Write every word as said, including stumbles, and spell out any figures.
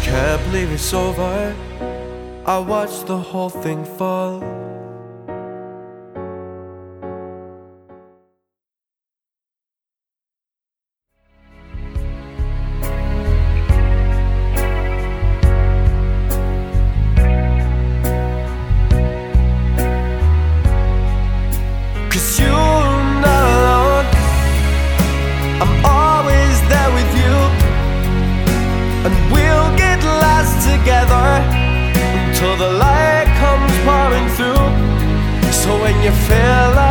Can't believe it's over. I watched the whole thing fall. Cause you're not alone. I'm always there with you, and we'll get lost together until the light comes pouring through. So when you feel like